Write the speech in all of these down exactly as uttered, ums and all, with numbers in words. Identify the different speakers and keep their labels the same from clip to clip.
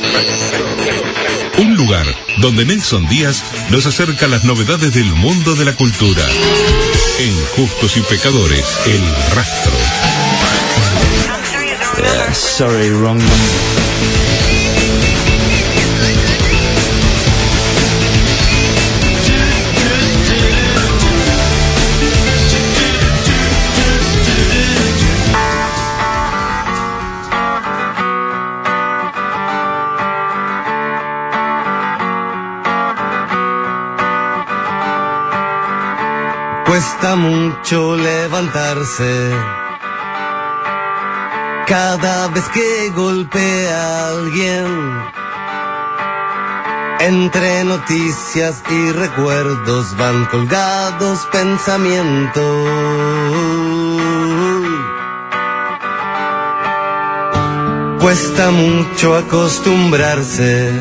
Speaker 1: Un lugar donde Nelson Díaz nos acerca a las novedades del mundo de la cultura. En Justos y Pecadores, El Rastro.
Speaker 2: Uh, sorry, wrong number.
Speaker 3: Cuesta mucho levantarse cada vez que golpea a alguien. Entre noticias y recuerdos van colgados pensamientos. Cuesta mucho acostumbrarse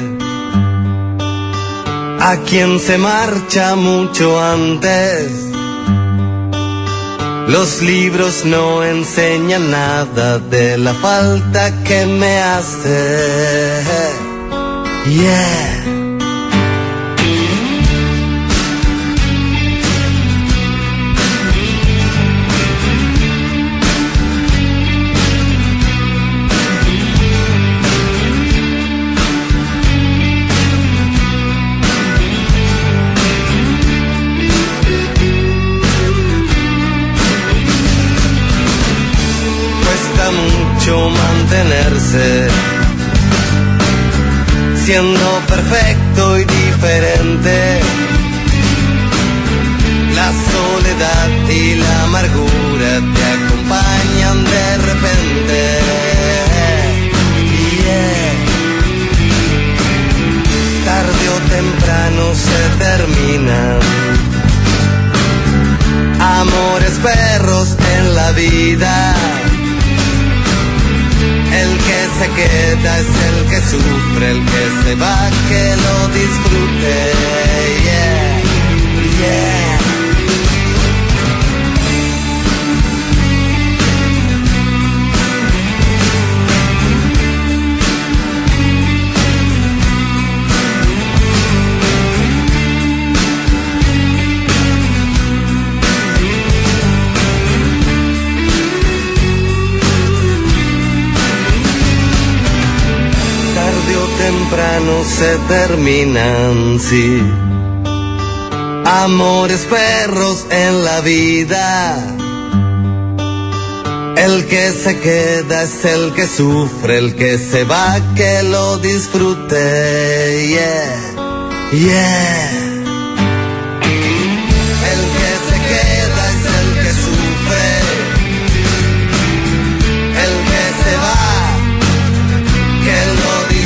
Speaker 3: a quien se marcha mucho antes. Los libros no enseñan nada de la falta que me hace. Yeah. Mantenerse siendo perfecto y diferente. La soledad y la amargura te acompañan de repente. Yeah. Tarde o temprano se terminan amores perros en la vida. El que se queda es el que sufre, el que se va, que lo disfrute. Yeah, yeah. Temprano se terminan, sí, amores perros en la vida. El que se queda es el que sufre, el que se va, que lo disfrute. Yeah, yeah. El que se queda es el que sufre, el que se va, que lo disfrute.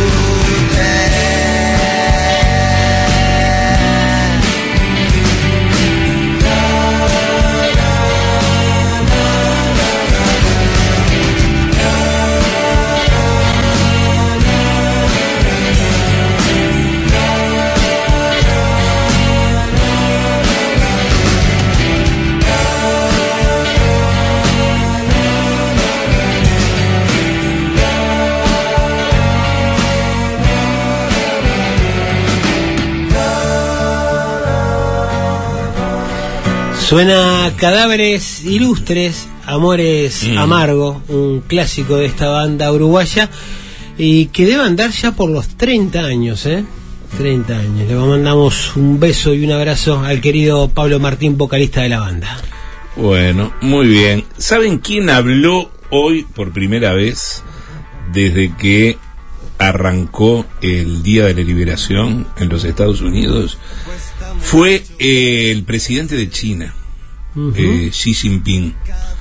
Speaker 4: Suena Cadáveres Ilustres, Amores mm. Amargo, un clásico de esta banda uruguaya y que debe andar ya por los treinta años, ¿eh? treinta años. Le mandamos un beso y un abrazo al querido Pablo Martín, vocalista de la banda.
Speaker 5: Bueno, muy bien. ¿Saben quién habló hoy por primera vez desde que arrancó el Día de la Liberación en los Estados Unidos? Fue eh, el presidente de China, uh-huh. eh, Xi Jinping,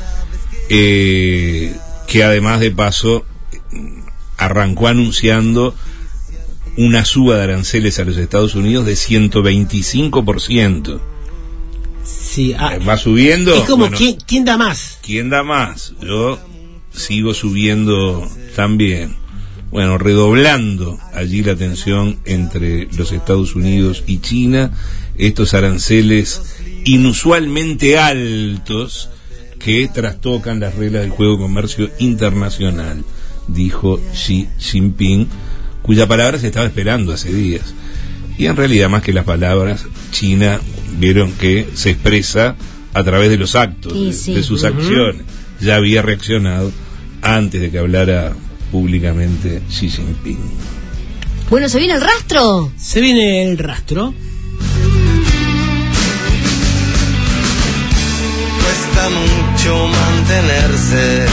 Speaker 5: eh, que además de paso arrancó anunciando una suba de aranceles a los Estados Unidos de ciento veinticinco por ciento.
Speaker 4: Sí, ah,
Speaker 5: va subiendo.
Speaker 4: Es como,
Speaker 5: bueno,
Speaker 4: ¿quién, ¿quién da más?
Speaker 5: ¿Quién da más? Yo sigo subiendo también. Bueno, redoblando allí la tensión entre los Estados Unidos y China, estos aranceles inusualmente altos que trastocan las reglas del juego de comercio internacional, dijo Xi Jinping cuya palabra se estaba esperando hace días. Y en realidad, más que las palabras, China vieron que se expresa a través de los actos,
Speaker 6: sí,
Speaker 5: de,
Speaker 6: sí.
Speaker 5: de sus
Speaker 6: uh-huh.
Speaker 5: acciones. Ya había reaccionado antes de que hablara públicamente Xi Jinping.
Speaker 6: Bueno, ¿se viene el rastro?
Speaker 4: Se viene el rastro.
Speaker 3: Cuesta mucho mantenerse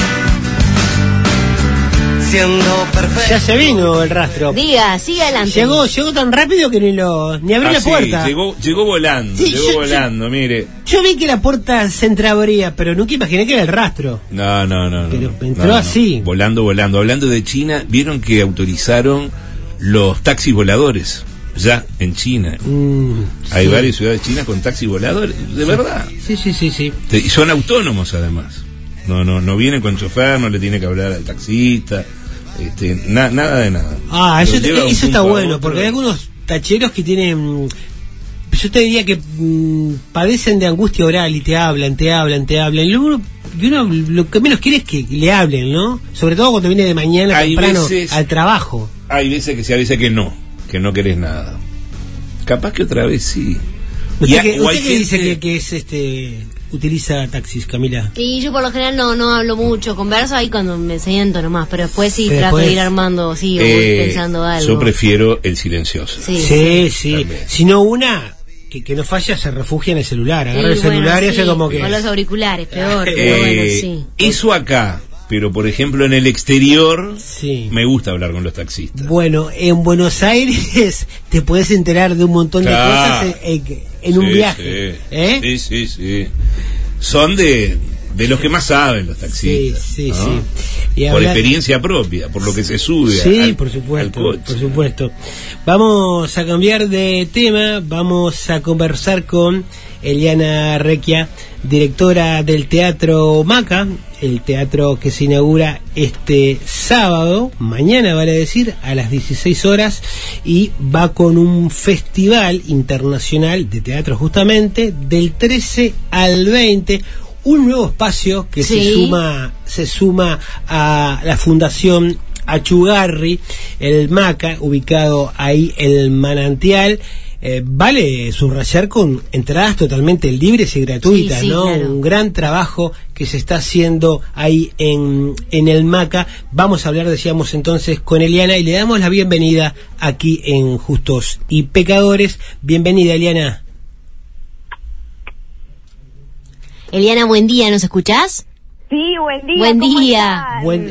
Speaker 3: siendo perfecto.
Speaker 4: Ya se vino el rastro.
Speaker 6: Diga, sigue adelante.
Speaker 4: Llegó, llegó tan rápido que ni lo ni abrí
Speaker 5: ah,
Speaker 4: la
Speaker 5: sí,
Speaker 4: puerta.
Speaker 5: Llegó, llegó volando,
Speaker 4: Sí,
Speaker 5: llegó
Speaker 4: yo-
Speaker 5: volando, yo, mire.
Speaker 4: Yo vi que la puerta se entreabría, pero nunca imaginé que era el rastro.
Speaker 5: No, no, no. no.
Speaker 4: Pero entró
Speaker 5: No, no.
Speaker 4: así.
Speaker 5: Volando, volando. Hablando de China, vieron que autorizaron los taxis voladores ya en China.
Speaker 4: Mm,
Speaker 5: Hay
Speaker 4: sí.
Speaker 5: varias ciudades chinas con taxis voladores, de verdad.
Speaker 4: Sí, sí, sí, sí.
Speaker 5: Te- Y son autónomos además. No, no, no vienen con chofer, no le tiene que hablar al taxista, este, na- nada de nada.
Speaker 4: Ah,
Speaker 5: Los
Speaker 4: eso,
Speaker 5: lleva de un
Speaker 4: eso está
Speaker 5: punto a
Speaker 4: bueno,
Speaker 5: otro.
Speaker 4: porque hay algunos tacheros que tienen, yo te diría que mm, padecen de angustia oral y te hablan, te hablan, te hablan. Y uno, y uno lo que menos quiere es que le hablen, ¿no? Sobre todo cuando viene de mañana
Speaker 5: Hay
Speaker 4: temprano
Speaker 5: veces-
Speaker 4: al trabajo.
Speaker 5: Hay veces que sí, hay veces que no, que no querés nada. Capaz que otra vez sí.
Speaker 4: ¿Usted,
Speaker 5: Y a-
Speaker 4: qué,
Speaker 5: o
Speaker 4: usted
Speaker 5: hay
Speaker 4: qué dice
Speaker 5: gente-
Speaker 4: que, que es este utiliza taxis, Camila?
Speaker 6: Y yo por lo general no no hablo mucho, converso ahí cuando me siento nomás, pero después sí
Speaker 4: Pero
Speaker 6: trato de
Speaker 4: después-
Speaker 6: ir armando, sí, o voy
Speaker 5: Eh,
Speaker 6: pensando algo.
Speaker 5: Yo prefiero el silencioso.
Speaker 6: Sí,
Speaker 4: Sí, sí.
Speaker 5: También.
Speaker 4: Si no una, que, que no falla, se refugia en el celular. Agarra
Speaker 6: Y
Speaker 4: el celular
Speaker 6: bueno,
Speaker 4: y hace
Speaker 6: sí,
Speaker 4: como que...
Speaker 6: con los auriculares, peor,
Speaker 5: Eh,
Speaker 6: pero bueno, sí.
Speaker 5: Eso acá, pero por ejemplo en el exterior,
Speaker 4: Sí.
Speaker 5: me gusta hablar con los taxistas.
Speaker 4: Bueno, en Buenos Aires te puedes enterar de un montón de
Speaker 5: Claro.
Speaker 4: cosas en, en- en un
Speaker 5: Sí,
Speaker 4: viaje.
Speaker 5: sí.
Speaker 4: ¿Eh?
Speaker 5: Sí, sí, sí. Son de, de los que más saben los taxistas.
Speaker 4: Sí, sí,
Speaker 5: ¿no?
Speaker 4: sí. Y
Speaker 5: Por
Speaker 4: habla-
Speaker 5: experiencia propia, por lo que se sube.
Speaker 4: Sí,
Speaker 5: al-
Speaker 4: por
Speaker 5: al
Speaker 4: supuesto,
Speaker 5: coche.
Speaker 4: por supuesto. Vamos a cambiar de tema, vamos a conversar con Eliana Recchia, directora del Teatro Maca, el teatro que se inaugura este sábado, mañana vale decir, a las dieciséis horas, y va con un festival internacional de teatro justamente del trece al veinte, un nuevo espacio que
Speaker 6: Sí.
Speaker 4: se suma se suma a la Fundación Achugarri, el Maca, ubicado ahí en el Manantial. Eh, vale subrayar con entradas totalmente libres y gratuitas,
Speaker 6: Sí, sí,
Speaker 4: ¿no?
Speaker 6: claro.
Speaker 4: Un gran trabajo que se está haciendo ahí en, en el Maca. Vamos a hablar, decíamos entonces, con Eliana y le damos la bienvenida aquí en Justos y Pecadores. Bienvenida, Eliana.
Speaker 6: Eliana, buen día, ¿nos escuchás?
Speaker 7: Sí, buen día.
Speaker 6: Buen
Speaker 7: ¿cómo
Speaker 6: día.
Speaker 7: están?
Speaker 4: Buen,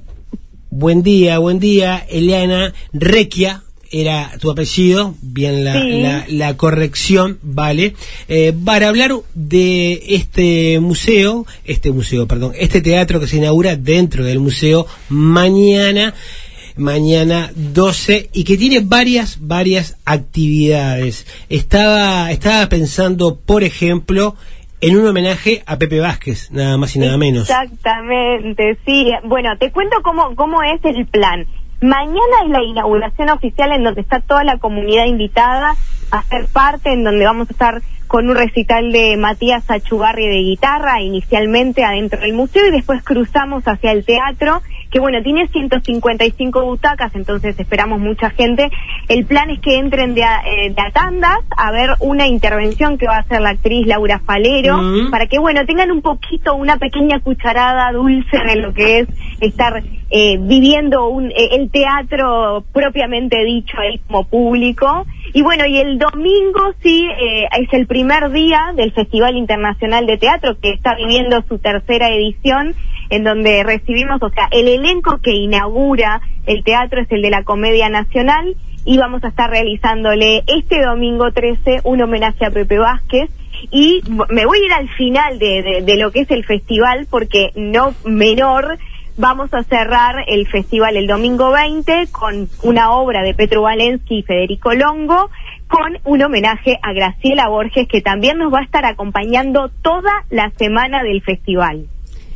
Speaker 4: buen día, buen día, Eliana Recchia. Era tu apellido, bien la,
Speaker 7: Sí.
Speaker 4: la, la corrección, vale. Eh, para hablar de este museo, este museo, perdón, este teatro que se inaugura dentro del museo mañana, mañana doce, y que tiene varias, varias actividades. Estaba, estaba pensando, por ejemplo, en un homenaje a Pepe Vázquez, nada más y nada menos.
Speaker 7: Exactamente, sí. Bueno, te cuento cómo, cómo es el plan. Mañana es la inauguración oficial en donde está toda la comunidad invitada a ser parte, en donde vamos a estar con un recital de Matías Achugarri de guitarra, inicialmente adentro del museo, y después cruzamos hacia el teatro, que bueno, tiene ciento cincuenta y cinco butacas, entonces esperamos mucha gente. El plan es que entren de a, eh, de a tandas a ver una intervención que va a hacer la actriz Laura Falero,
Speaker 4: Mm.
Speaker 7: para que bueno, tengan un poquito, una pequeña cucharada dulce de lo que es estar eh, viviendo un, eh, el teatro propiamente dicho ahí como público. Y bueno, y el domingo sí, eh, es el primer día del Festival Internacional de Teatro, que está viviendo su tercera edición, en donde recibimos, o sea, el elenco que inaugura el teatro es el de la Comedia Nacional, y vamos a estar realizándole este domingo trece un homenaje a Pepe Vázquez. Y me voy a ir al final de, de, de lo que es el festival, porque no menor, vamos a cerrar el festival el domingo veinte con una obra de Petru Valensky y Federico Longo, con un homenaje a Graciela Borges, que también nos va a estar acompañando toda la semana del festival.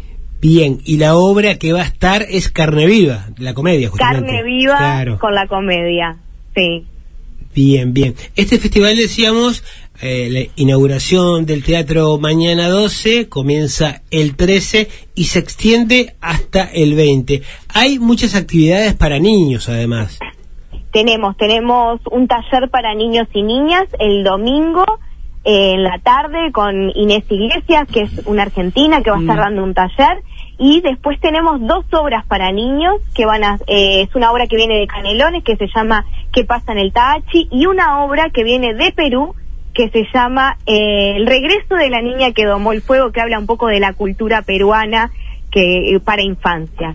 Speaker 4: Bien, y la obra que va a estar es Carne Viva, la comedia, justamente.
Speaker 7: Carne Viva,
Speaker 4: Claro.
Speaker 7: con la comedia, sí.
Speaker 4: Bien, bien. Este festival, decíamos, eh, la inauguración del teatro mañana doce, comienza el trece y se extiende hasta el veinte. Hay muchas actividades para niños, además.
Speaker 7: tenemos, tenemos un taller para niños y niñas el domingo eh, en la tarde con Inés Iglesias, que es una argentina que va a estar dando un taller, y después tenemos dos obras para niños que van a, eh, es una obra que viene de Canelones que se llama ¿Qué pasa en el Tahachi? Y una obra que viene de Perú que se llama eh, El regreso de la niña que domó el fuego, que habla un poco de la cultura peruana que eh, para infancia.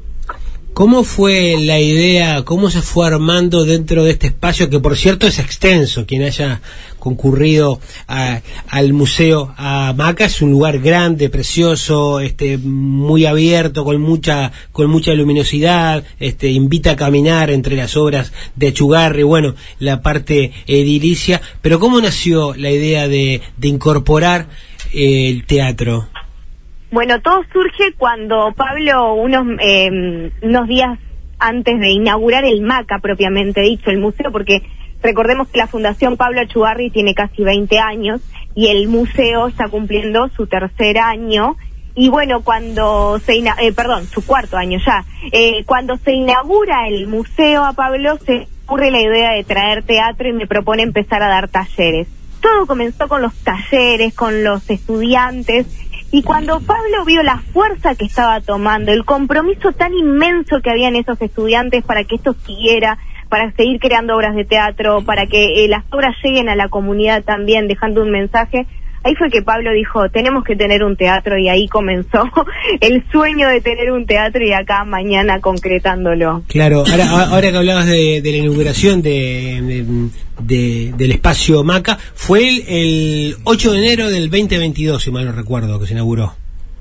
Speaker 4: ¿Cómo fue la idea, cómo se fue armando dentro de este espacio, que por cierto es extenso? Quien haya concurrido a, al Museo Hamaca, es un lugar grande, precioso, este, muy abierto, con mucha con mucha luminosidad, este, invita a caminar entre las obras de Achugarri, bueno, la parte edilicia. Pero ¿cómo nació la idea de, de incorporar eh, el teatro?
Speaker 7: Bueno, todo surge cuando Pablo, unos eh, unos días antes de inaugurar el MACA propiamente dicho, el museo, porque recordemos que la Fundación Pablo Achugarri tiene casi veinte años y el museo está cumpliendo su tercer año. Y bueno, cuando se ina eh, perdón, su cuarto año ya, eh, cuando se inaugura el museo a Pablo se ocurre la idea de traer teatro y me propone empezar a dar talleres. Todo comenzó con los talleres, con los estudiantes. Y cuando Pablo vio la fuerza que estaba tomando, el compromiso tan inmenso que había en esos estudiantes para que esto siguiera, para seguir creando obras de teatro, para que eh, las obras lleguen a la comunidad también, dejando un mensaje, ahí fue que Pablo dijo, tenemos que tener un teatro, y ahí comenzó el sueño de tener un teatro, y acá mañana concretándolo.
Speaker 4: Claro, ahora, ahora que hablabas de, de la inauguración de, de, de, del espacio Maca, fue el, el ocho de enero del veinte veintidós, si mal no recuerdo, que se inauguró.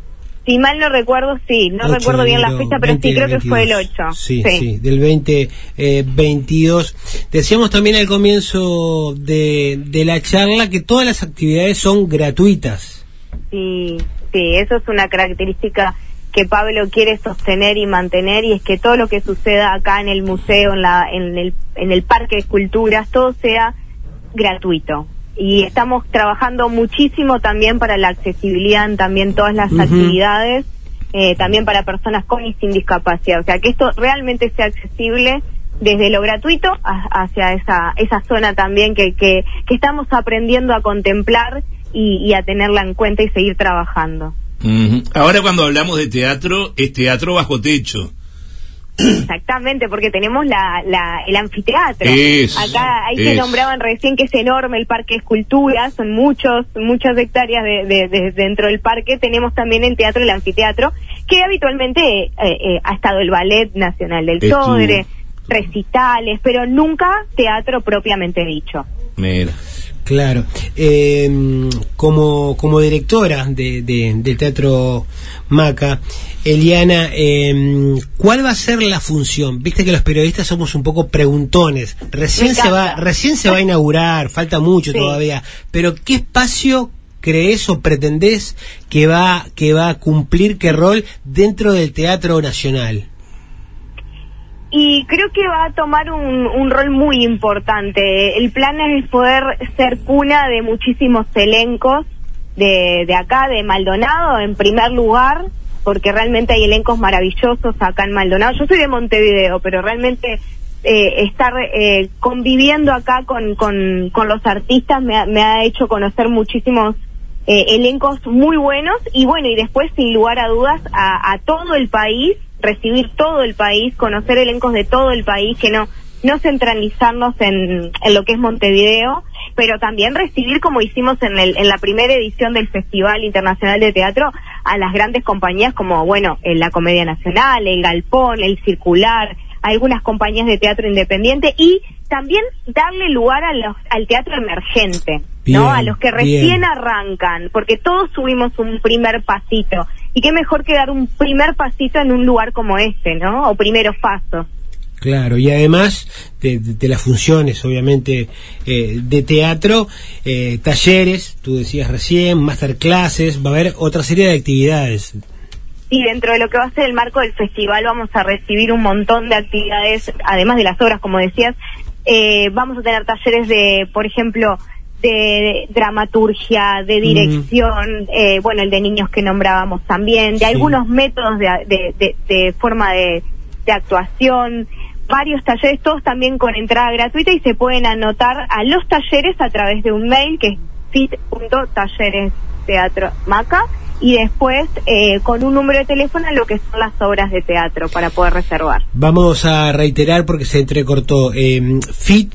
Speaker 7: Si mal no recuerdo, sí, no recuerdo bien la fecha, pero sí creo que fue el ocho.
Speaker 4: Sí, sí, sí, del veinte veintidós. Decíamos también al comienzo de, de la charla que todas las actividades son gratuitas.
Speaker 7: Sí, sí, eso es una característica que Pablo quiere sostener y mantener, y es que todo lo que suceda acá en el museo, en, la, en, el, en el Parque de Esculturas, todo sea gratuito. Y estamos trabajando muchísimo también para la accesibilidad en también todas las uh-huh. actividades, eh, también para personas con y sin discapacidad. O sea, que esto realmente sea accesible desde lo gratuito a, hacia esa esa zona también que, que, que estamos aprendiendo a contemplar y, y a tenerla en cuenta y seguir trabajando.
Speaker 5: Uh-huh. Ahora cuando hablamos de teatro, es teatro bajo techo.
Speaker 7: Exactamente, porque tenemos la, la el anfiteatro.
Speaker 5: Eso,
Speaker 7: acá ahí
Speaker 5: eso.
Speaker 7: se nombraban recién que es enorme el Parque de Esculturas, son muchos muchas hectáreas de, de, de dentro del parque. Tenemos también el teatro, el anfiteatro, que habitualmente eh, eh, ha estado el Ballet Nacional del
Speaker 5: Estuvo.
Speaker 7: Sodre, recitales, pero nunca teatro propiamente dicho.
Speaker 5: Mira.
Speaker 4: Claro, eh, como como directora de, de, del Teatro Maca, Eliana, eh, ¿cuál va a ser la función? Viste que los periodistas somos un poco preguntones. Recién se va, recién se va a inaugurar, falta mucho sí. todavía. Pero ¿qué espacio crees o pretendés que va que va a cumplir qué rol dentro del Teatro Nacional?
Speaker 7: Y creo que va a tomar un, un rol muy importante. El plan es poder ser cuna de muchísimos elencos de, de acá, de Maldonado, en primer lugar, porque realmente hay elencos maravillosos acá en Maldonado. Yo soy de Montevideo, pero realmente eh, estar eh, conviviendo acá con, con, con los artistas me ha, me ha hecho conocer muchísimos eh, elencos muy buenos, y bueno, y después, sin lugar a dudas, a, a todo el país, recibir todo el país, conocer elencos de todo el país, que no no centralizarnos en, en lo que es Montevideo, pero también recibir, como hicimos en, el, en la primera edición del Festival Internacional de Teatro, a las grandes compañías como, bueno, la Comedia Nacional, el Galpón, el Circular, algunas compañías de teatro independiente, y también darle lugar a los, al teatro emergente, bien, ¿no? A los que recién bien. arrancan, porque todos subimos un primer pasito, y qué mejor que dar un primer pasito en un lugar como este, ¿no? O primeros pasos.
Speaker 4: Claro, y además de, de, de las funciones, obviamente, eh, de teatro, eh, talleres, tú decías recién, masterclasses, va a haber otra serie de actividades.
Speaker 7: Sí, dentro de lo que va a ser el marco del festival vamos a recibir un montón de actividades, además de las obras, como decías. Eh, vamos a tener talleres de, por ejemplo, de dramaturgia, de dirección, mm. eh, bueno, el de niños que nombrábamos también, de sí. algunos métodos de, de, de, de forma de, de actuación. varios talleres, todos también con entrada gratuita, y se pueden anotar a los talleres a través de un mail que es fit punto talleres teatro maca, y después eh, con un número de teléfono lo que son las obras de teatro para poder reservar.
Speaker 4: Vamos a reiterar porque se entrecortó, eh, fit.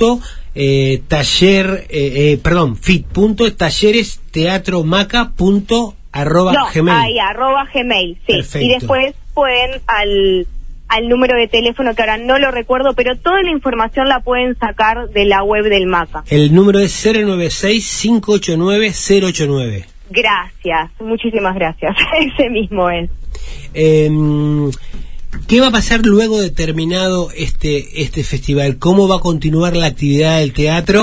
Speaker 4: Eh, taller, eh, eh, perdón, fit punto talleres teatro maca punto arroba
Speaker 7: no,
Speaker 4: gmail.
Speaker 7: ahí, arroba gmail, sí.
Speaker 4: Perfecto.
Speaker 7: Y después pueden al, al número de teléfono que ahora no lo recuerdo, pero toda la información la pueden sacar de la web del Maca.
Speaker 4: El número es cero nueve seis, cinco ocho nueve, cero ocho nueve.
Speaker 7: Gracias, muchísimas gracias. Ese mismo es.
Speaker 4: Eh, ¿Qué va a pasar luego de terminado este este festival? ¿Cómo va a continuar la actividad del teatro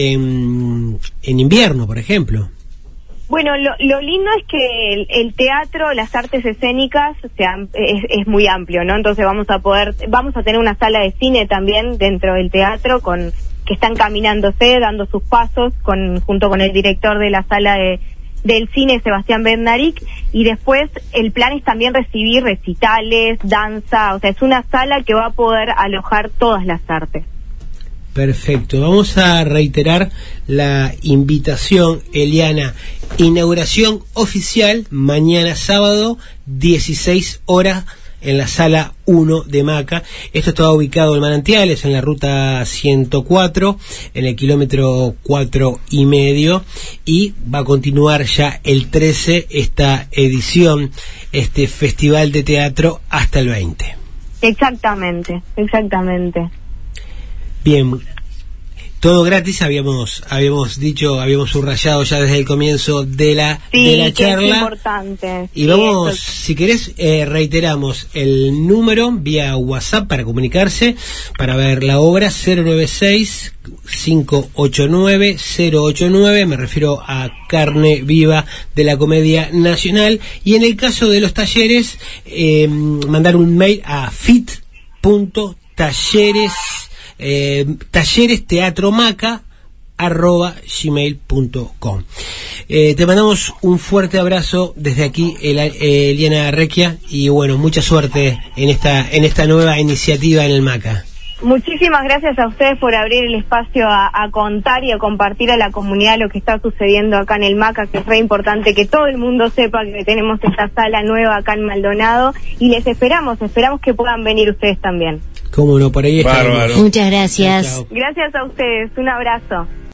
Speaker 4: en, en invierno, por ejemplo?
Speaker 7: Bueno, lo, lo lindo es que el, el teatro, las artes escénicas, o sea, es, es muy amplio, ¿no? Entonces vamos a poder, vamos a tener una sala de cine también dentro del teatro, con que están caminándose, dando sus pasos, con junto con el director de la sala de del cine, Sebastián Bednarik, y después el plan es también recibir recitales, danza, o sea, es una sala que va a poder alojar todas las artes.
Speaker 4: Perfecto, vamos a reiterar la invitación, Eliana. Inauguración oficial mañana sábado, dieciséis horas, en la sala uno de Maca. Esto está ubicado en Manantiales, en la ruta ciento cuatro, en el kilómetro cuatro y medio, y va a continuar ya el trece esta edición, este festival de teatro, hasta el veinte.
Speaker 7: Exactamente, exactamente.
Speaker 4: Bien, todo gratis, habíamos habíamos dicho, habíamos subrayado ya desde el comienzo de la
Speaker 7: sí,
Speaker 4: de la
Speaker 7: que
Speaker 4: charla.
Speaker 7: Es importante.
Speaker 4: Y
Speaker 7: sí,
Speaker 4: vamos,
Speaker 7: eso...
Speaker 4: si querés, eh, reiteramos el número vía WhatsApp para comunicarse, para ver la obra, cero nueve seis, cinco ocho nueve, cero ocho nueve, me refiero a Carne Viva de la Comedia Nacional, y en el caso de los talleres, eh, mandar un mail a fit punto talleres Eh, talleres teatro maca arroba gmail punto com. Eh, te mandamos un fuerte abrazo desde aquí, el, eh, Eliana Recchia, y bueno, mucha suerte en esta en esta nueva iniciativa en el Maca.
Speaker 7: Muchísimas gracias a ustedes por abrir el espacio a, a contar y a compartir a la comunidad lo que está sucediendo acá en el Maca, que es re importante que todo el mundo sepa que tenemos esta sala nueva acá en Maldonado, y les esperamos, esperamos que puedan venir ustedes también.
Speaker 4: Cómo no, por ahí está.
Speaker 6: Muchas gracias.
Speaker 4: Chao, chao.
Speaker 7: Gracias a ustedes, un abrazo.